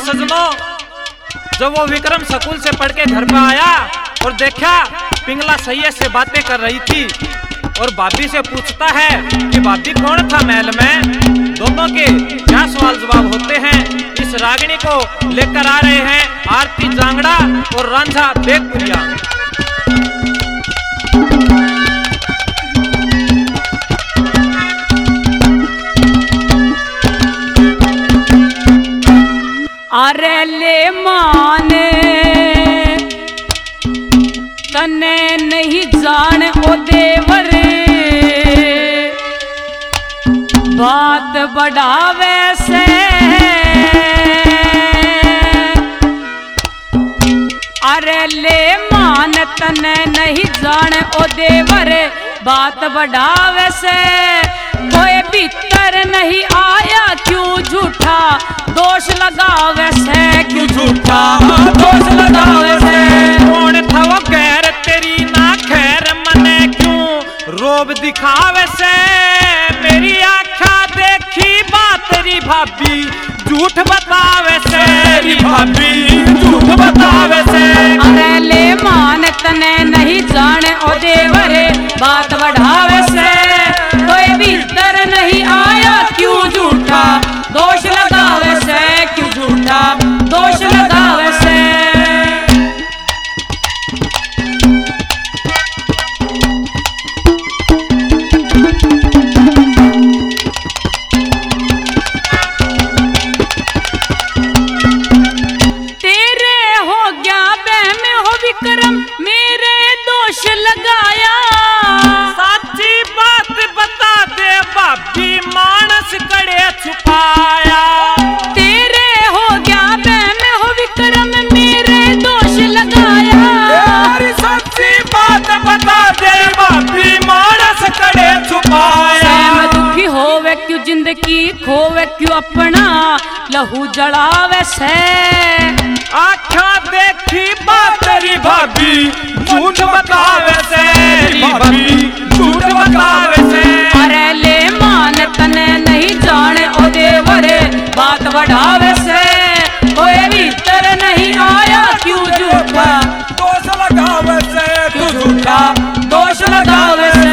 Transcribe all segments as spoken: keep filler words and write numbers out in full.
सजनों, जब वो विक्रम स्कूल से पढ़ के घर पे आया और देखा पिंगला सैयद से बातें कर रही थी और भाभी से पूछता है कि भाभी कौन था महल में। दोनों के क्या सवाल जवाब होते हैं। इस रागिनी को लेकर आ रहे हैं आरती जांगड़ा और रांझा बेगपुरिया। अरे ले माने तने नहीं जान ओ देवर, बात बढ़ावे से अरे ले मान तने नहीं जान ओ देवर, बात बढ़ावे से कोई भीतर नहीं आया क्यों झूठा दोष लगावे से, क्यों झूठा दोष लगावे से। कौन था वो गैर तेरी ना खैर मने क्यों रोब दिखावे से। मेरी आँखा देखी बात री भाभी झूठ बतावे से, री भाभी झूठ बतावे से। अरे ले मान तने नहीं जाने ओ देवरे, बात बढ़ावे से कोई भीतर नहीं आया क्यों झूठा दोष लगावे से, क्यों झूठा दोष लगावे से। तेरे हो गया बहम हो विक्रम मेरे दोष लगाया, साची बात बता दे भाभी मानस कड़े छुपाया। तेरे हो गया बहम हो विक्रम मेरे दोष लगाया, सच्ची बात बता दे भाभी मानस कड़े छुपाया। सहम दुखी होवे क्यों जिंदगी खोवे क्यों अपना लहू जलावे से। आँखा देखी बात री भाभी झूठ बतावे से, री भाभी झूठ बतावे से। अरे ले मान तने नहीं जाने ओ देवरे, बात बढ़ावे से कोई भीतर नहीं आया क्यों झूठा दोष लगावे से, क्यों झूठा दोष लगावे से।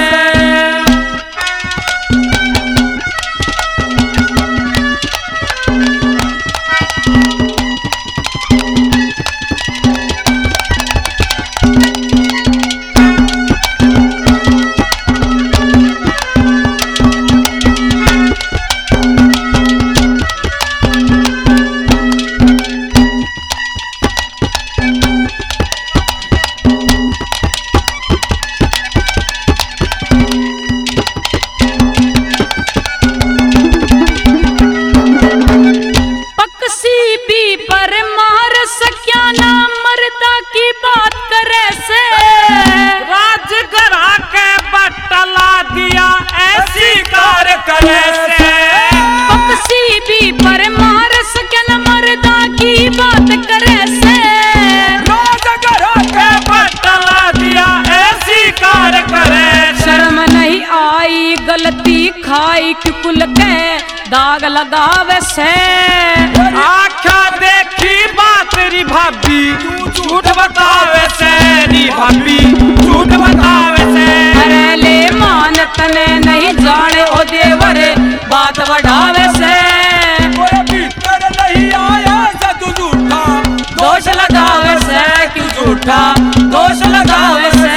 की बात करे से राजगरा के बटला दिया ऐसी कार करे से। पक्षी भी पर मार सके न मर्दा की बात करे से। राजगरा के बटला दिया ऐसी कार करे से। शर्म नहीं आई गलती खाई कि कुल के दाग लगावे से। आँखा देखी बात री भाभी झूठ बतावे से, री भाभी झूठ बतावे से। अरे ले मान तने नहीं जाने ओ देवरे, बात बढ़ावे से कोई भीतर नहीं आया सतु झूठा दोष लगावे से, क्यों झूठा दोष लगावे से।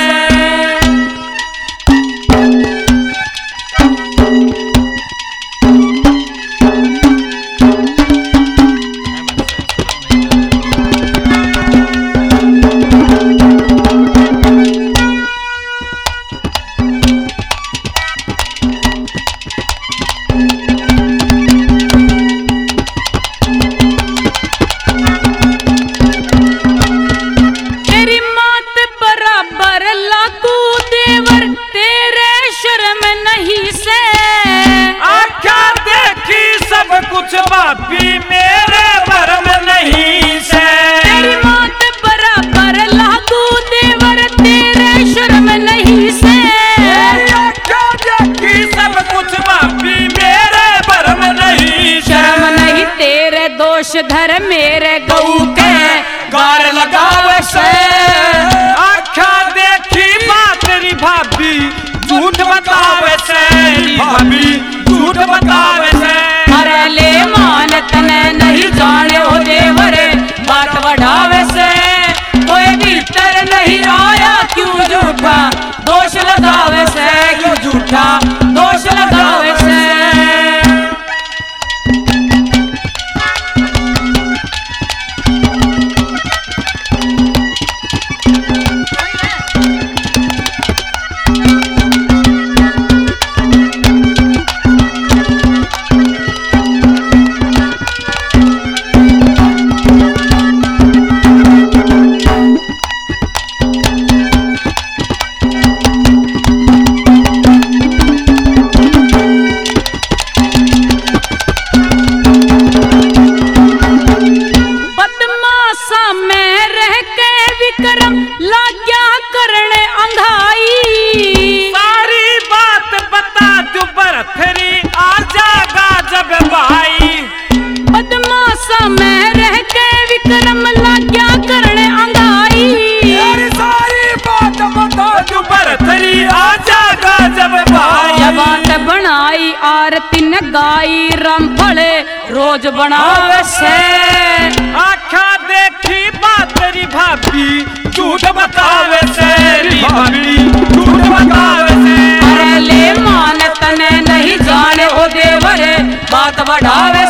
दोष धर मेरे गऊ के गार लगावे से। आख्या देखी बात तेरी भाभी झूठ बतावे से, भाभी झूठ बतावे से। अरे ले मान तने नहीं जाने ओ देवरे बात बढ़ावे से। कोई भीतर नहीं आया क्यों झूठा दोष लगावे से, क्यों झूठा दोष लगावे से। आरती न गाई रामफले रोज बनावे से। आख्या देखी बात तेरी भाभी झूठ बतावे से, भाभी झूठ बतावे से। अरे ले मान तने नहीं जाने ओ देवरे बात बढ़ावे